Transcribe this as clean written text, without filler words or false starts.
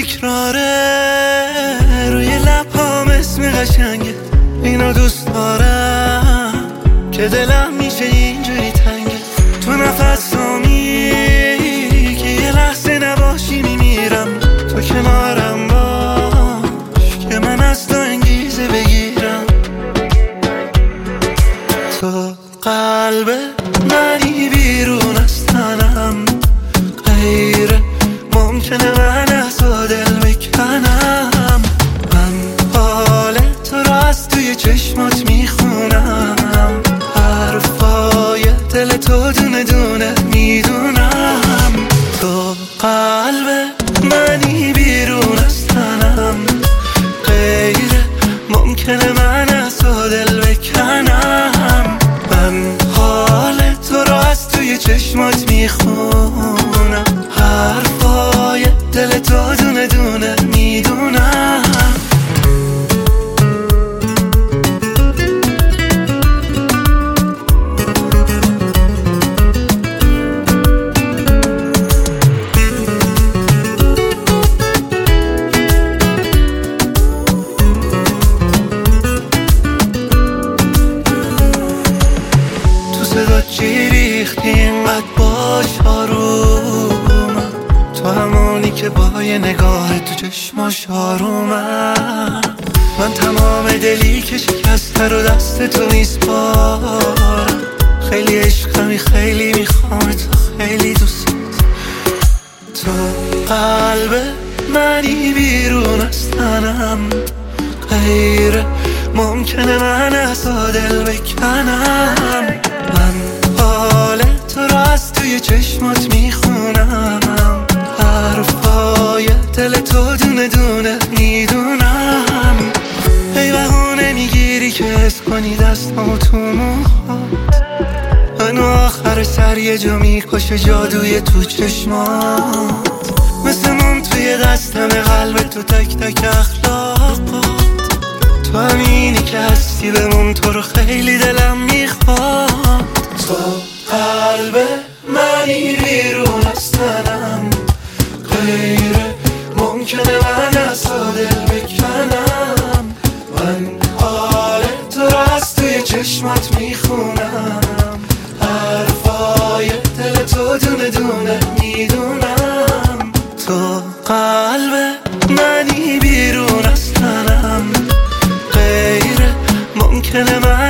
تکراره، روی لبام اسم قشنگه، اینو دوست دارم که دلم میشه اینجوری تنگه. تو نفسامی که یه لحظه نباشی میمیرم، تو کنارم باش که من از تو انگیزه بگیرم. تو قلب منی بیرون از تنم، غیر ممکنه من از تو دل بکنم. من حال تو رو از توی چشمات میخونم، حرفای دل تو دونه دونه میدونم. تو قلب منی بیرون از تنم، غیر ممکنه من از تو دل بکنم. من حال تو رو از توی چشمات میخونم، حرفای دل تو دونه دونه میدونم. صدا چی ریختی اینقدر باش آرومم، تو همونی که با یه نگاه تو چشماش آرومم. من تمام دلی که شکسته رو دست تو میسپارم، خیلی عشقمی خیلی میخوام تو، خیلی دوست. تو قلب منی بیرون از تنم، غیر ممکنه من از تو دل بکنم. من حال تو رو از توی چشمات میخونم، حرفای دل تو دونه دونه میدونم. ای بهونه میگیری که حس کنی دستمو تو موهات، منو آخر سر یه جا میکشه جادوی تو چشمات. مثل موم توی دستم قلب تو تک تک اخلاقات، تو همینی که هستی بمون، تو رو خیلی دلم میخواد. تو قلب منی بیرون از تنم، غیر ممکنه من از تو دل بکنم. من حال تو رو از توی چشمات میخونم، حرفای دل تو دونه دونه میدونم. تو قلب منی بیرون از تنم، غیر ممکنه من